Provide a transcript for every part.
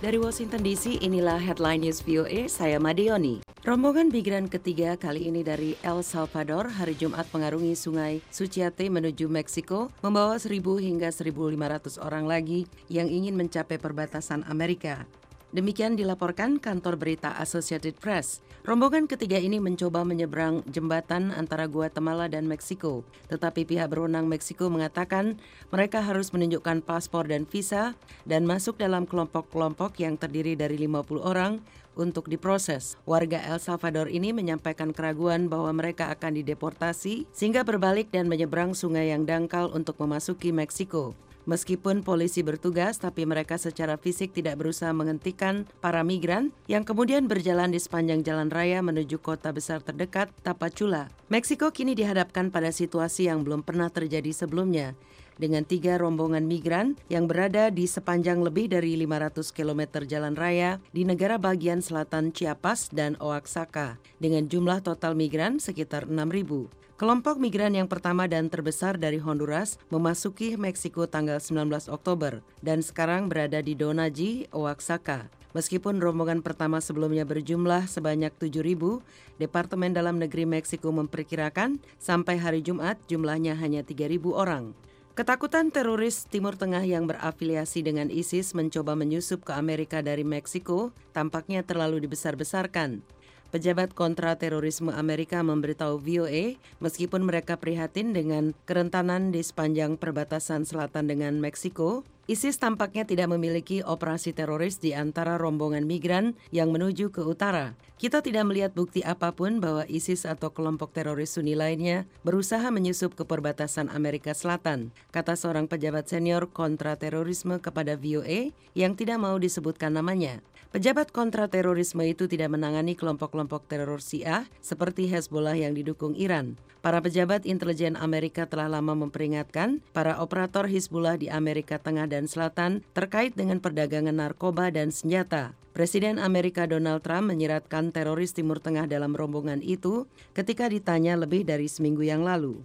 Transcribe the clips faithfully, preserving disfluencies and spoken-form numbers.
Dari Washington D C, inilah Headline News V O A, saya Madioni. Rombongan migran ketiga kali ini dari El Salvador hari Jumat mengarungi sungai Suchiate menuju Meksiko, membawa seribu hingga seribu lima ratus orang lagi yang ingin mencapai perbatasan Amerika. Demikian dilaporkan kantor berita Associated Press. Rombongan ketiga ini mencoba menyeberang jembatan antara Guatemala dan Meksiko. Tetapi pihak berwenang Meksiko mengatakan mereka harus menunjukkan paspor dan visa dan masuk dalam kelompok-kelompok yang terdiri dari lima puluh orang untuk diproses. Warga El Salvador ini menyampaikan keraguan bahwa mereka akan dideportasi sehingga berbalik dan menyeberang sungai yang dangkal untuk memasuki Meksiko. Meskipun polisi bertugas, tapi mereka secara fisik tidak berusaha menghentikan para migran yang kemudian berjalan di sepanjang jalan raya menuju kota besar terdekat, Tapachula. Meksiko kini dihadapkan pada situasi yang belum pernah terjadi sebelumnya, dengan tiga rombongan migran yang berada di sepanjang lebih dari lima ratus kilometer jalan raya di negara bagian selatan Chiapas dan Oaxaca, dengan jumlah total migran sekitar enam ribu. Kelompok migran yang pertama dan terbesar dari Honduras memasuki Meksiko tanggal sembilan belas Oktober dan sekarang berada di Donaji, Oaxaca. Meskipun rombongan pertama sebelumnya berjumlah sebanyak tujuh ribu, Departemen Dalam Negeri Meksiko memperkirakan sampai hari Jumat jumlahnya hanya tiga ribu orang. Ketakutan teroris Timur Tengah yang berafiliasi dengan ISIS mencoba menyusup ke Amerika dari Meksiko tampaknya terlalu dibesar-besarkan. Pejabat kontra terorisme Amerika memberitahu V O A meskipun mereka prihatin dengan kerentanan di sepanjang perbatasan selatan dengan Meksiko, ISIS tampaknya tidak memiliki operasi teroris di antara rombongan migran yang menuju ke utara. Kita tidak melihat bukti apapun bahwa ISIS atau kelompok teroris Sunni lainnya berusaha menyusup ke perbatasan Amerika Selatan, kata seorang pejabat senior kontra terorisme kepada V O A yang tidak mau disebutkan namanya. Pejabat kontra terorisme itu tidak menangani kelompok-kelompok teror Syiah seperti Hezbollah yang didukung Iran. Para pejabat intelijen Amerika telah lama memperingatkan para operator Hizbullah di Amerika Tengah dan Selatan terkait dengan perdagangan narkoba dan senjata. Presiden Amerika Donald Trump menyiratkan teroris Timur Tengah dalam rombongan itu ketika ditanya lebih dari seminggu yang lalu.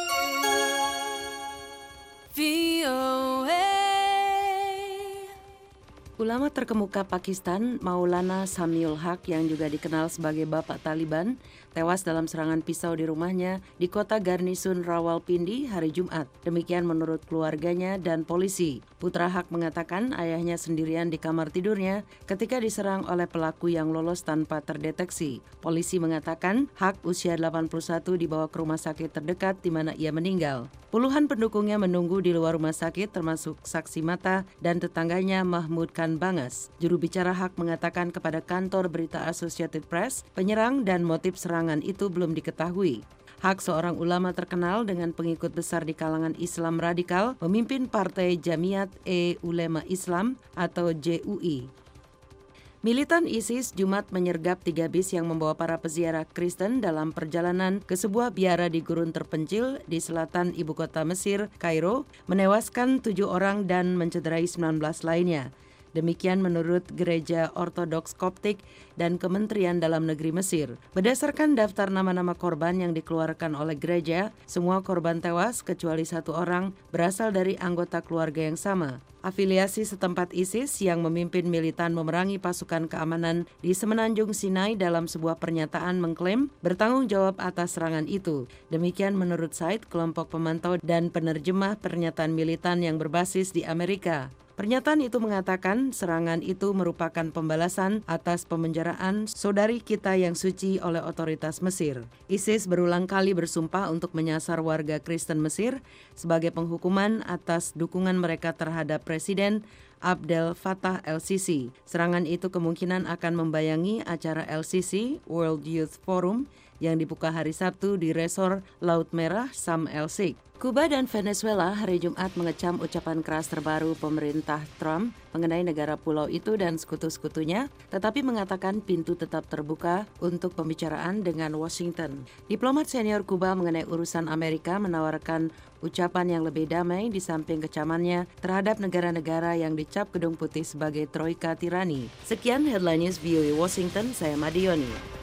Ulama terkemuka Pakistan, Maulana Samiul Haq yang juga dikenal sebagai Bapak Taliban, tewas dalam serangan pisau di rumahnya di kota Garnisun Rawalpindi hari Jumat. Demikian menurut keluarganya dan polisi. Putra Haq mengatakan ayahnya sendirian di kamar tidurnya ketika diserang oleh pelaku yang lolos tanpa terdeteksi. Polisi mengatakan Haq usia delapan puluh satu dibawa ke rumah sakit terdekat di mana ia meninggal. Puluhan pendukungnya menunggu di luar rumah sakit termasuk saksi mata dan tetangganya Mahmud Khan Bangas. Juru bicara Haq mengatakan kepada kantor berita Associated Press, penyerang dan motif serangan itu belum diketahui. Haq, seorang ulama terkenal dengan pengikut besar di kalangan Islam radikal, memimpin partai Jamiat-e-Ulema Islam atau J U I. Militan ISIS Jumat menyergap tiga bis yang membawa para peziarah Kristen dalam perjalanan ke sebuah biara di gurun terpencil di selatan ibu kota Mesir, Kairo, menewaskan tujuh orang dan mencederai sembilan belas lainnya. Demikian menurut Gereja Ortodoks Koptik dan Kementerian Dalam Negeri Mesir. Berdasarkan daftar nama-nama korban yang dikeluarkan oleh gereja, semua korban tewas kecuali satu orang berasal dari anggota keluarga yang sama. Afiliasi setempat ISIS yang memimpin militan memerangi pasukan keamanan di Semenanjung Sinai dalam sebuah pernyataan mengklaim bertanggung jawab atas serangan itu. Demikian menurut site kelompok pemantau dan penerjemah pernyataan militan yang berbasis di Amerika. Pernyataan itu mengatakan serangan itu merupakan pembalasan atas pemenjaraan saudari kita yang suci oleh otoritas Mesir. ISIS berulang kali bersumpah untuk menyasar warga Kristen Mesir sebagai penghukuman atas dukungan mereka terhadap Presiden Abdel Fattah el-Sisi. Serangan itu kemungkinan akan membayangi acara L C C World Youth Forum yang dibuka hari Sabtu di Resor Laut Merah Sam el-Sheikh. Kuba dan Venezuela hari Jumat mengecam ucapan keras terbaru pemerintah Trump mengenai negara pulau itu dan sekutu-sekutunya, tetapi mengatakan pintu tetap terbuka untuk pembicaraan dengan Washington. Diplomat senior Kuba mengenai urusan Amerika menawarkan ucapan yang lebih damai di samping kecamannya terhadap negara-negara yang dicap Gedung Putih sebagai troika tirani. Sekian Headline News V O A Washington, saya Madioni.